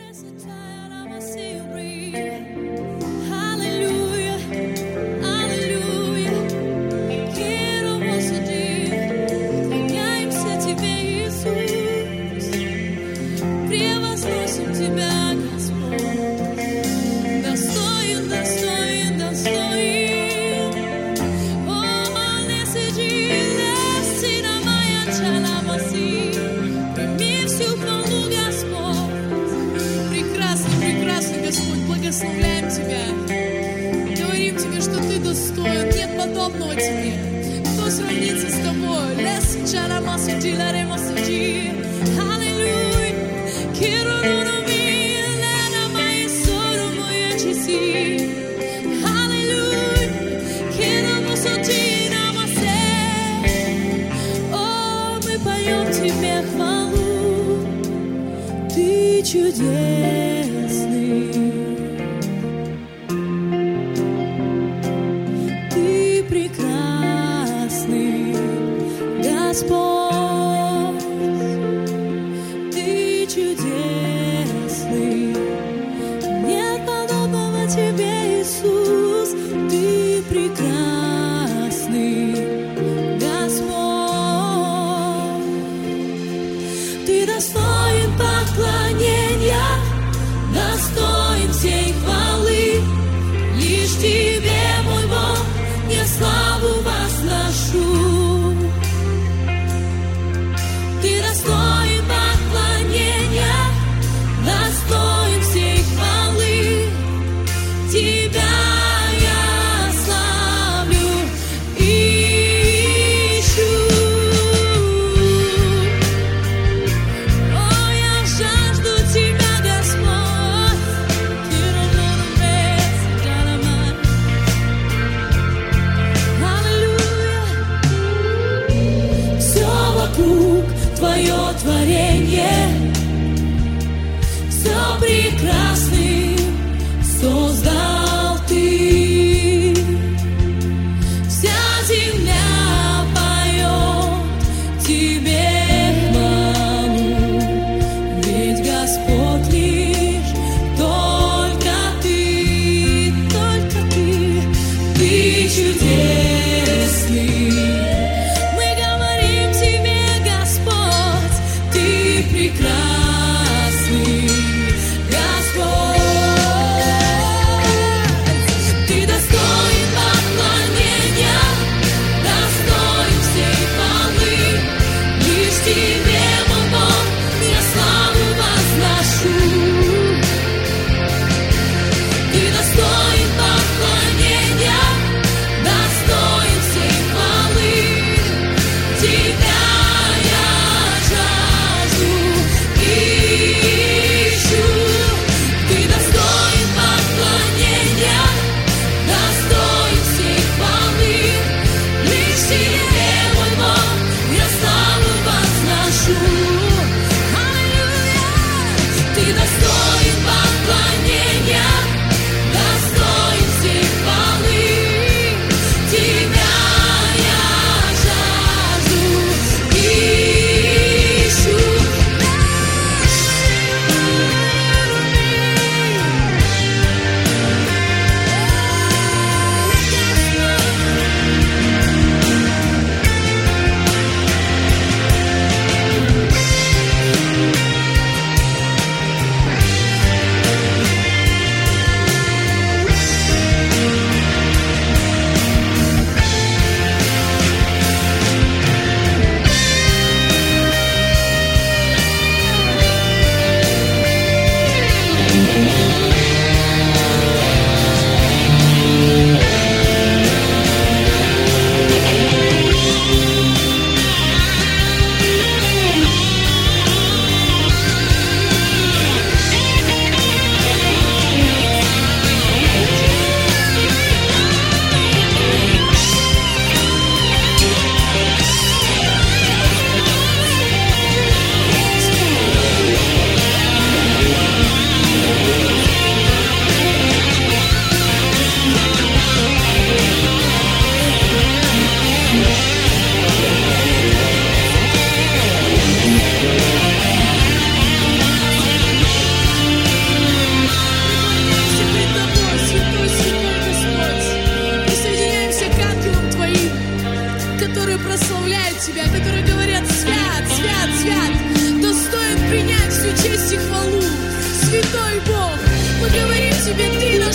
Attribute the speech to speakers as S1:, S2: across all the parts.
S1: Благословляем Тебя, говорим Тебе, что Ты достоин, нет подобного Тебе. Кто сравнится с Тобой? О, мы поем Тебе хвалу, Ты чудесный. Господь, Ты чудесный, нет подобного Тебе, Иисус, Ты прекрасный, Господь, Ты достоин поклонения, достоин всей хвалы, лишь Тебе, мой Бог, я славу возношу. Достоин поклонения, достоин всей хвалы, Тебя я славлю и ищу. О, я жажду Тебя, Господь, аллилуйя. Все вокруг Твое творение, все прекрасным создал Ты. Вся земля поет Тебе хвалу, ведь Господь лишь только Ты, Ты чудесный. Прекрасный Господь, Ты достоин поклонения, достоин всей хвалы, лишь Тебе, мой Бог, я славу возношу. Ты достоин поклонения, достоин всей хвалы, Тебя я жажду.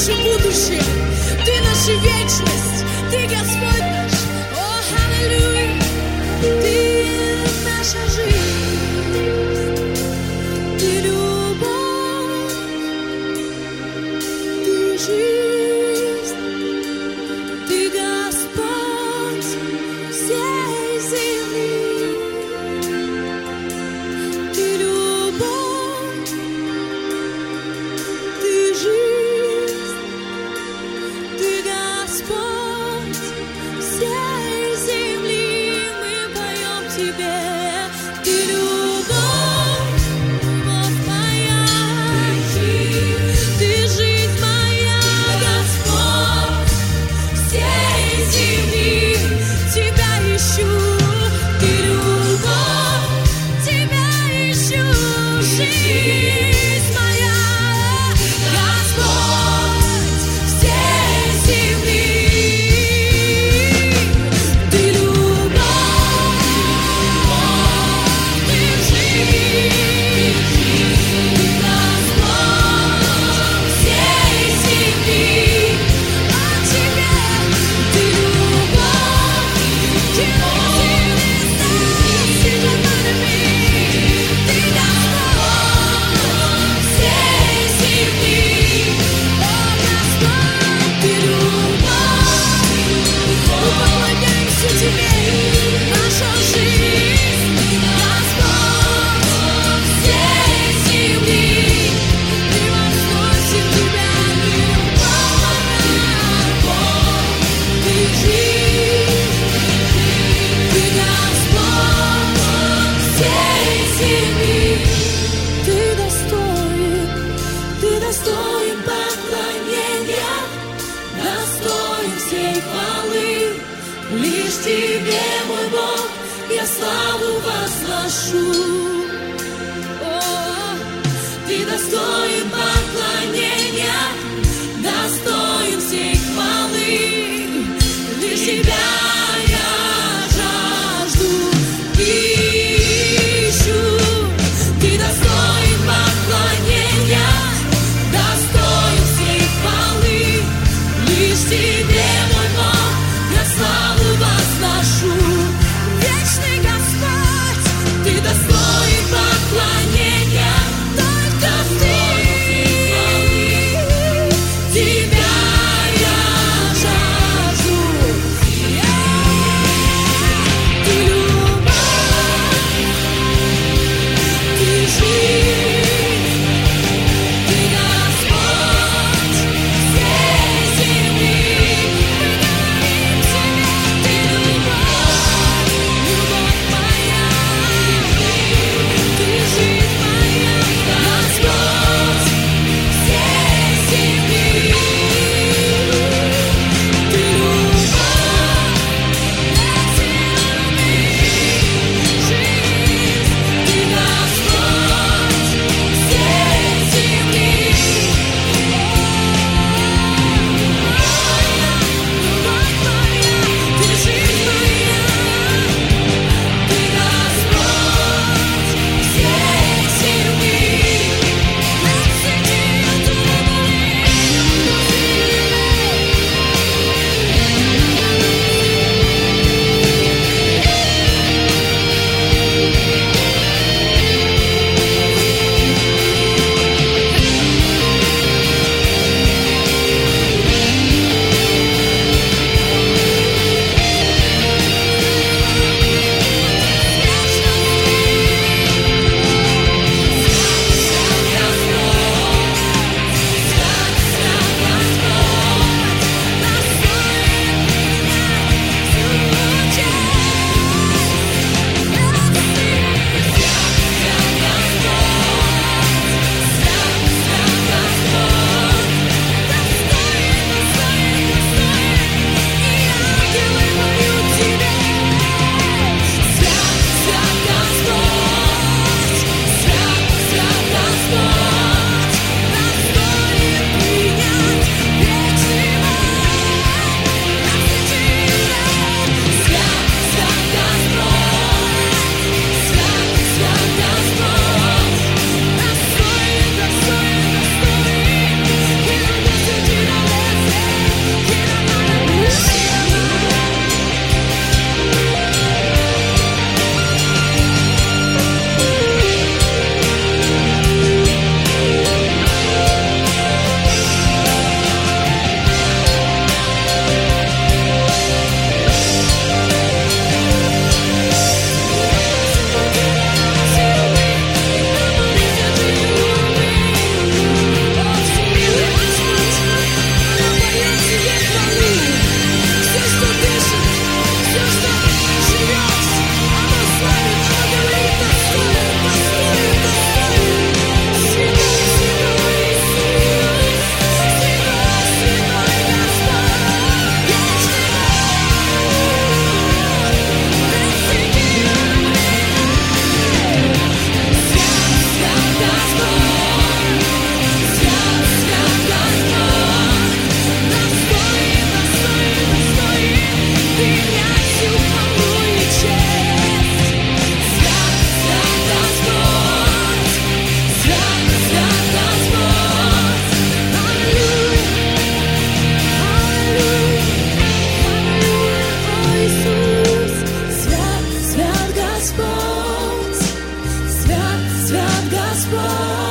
S1: наше будущее, Ты наша вечность, Ты Господь наш. О, аллилуйя, Ты наша жизнь, Ты любовь, Ты жизнь, Ты Господь всей земли. Ты любовь, Ты жизнь, Ты Господь всей земли. Мы поем Тебе. Ты любовь, любовь моя, Ты жизнь моя, Господь всей земли. Тебя ищу, Ты любовь, Тебя ищу, жизнь моя, Господь всей земли. Ты любовь, Ты жизнь, Ты Господь всей земли. О Тебе, Ты любовь, Ты достоин поклонения, достоин всей хвалы. Лишь Тебе, мой Бог, я славу возношу. О, Ты достоин поклонения, достоин всей хвалы. Лишь Тебя я жажду, ищу. Ты достоин поклонения, достоин всей хвалы. Лишь Тебе, мой Бог, я славу возношу. Вечный Господь, Ты достоин Господь.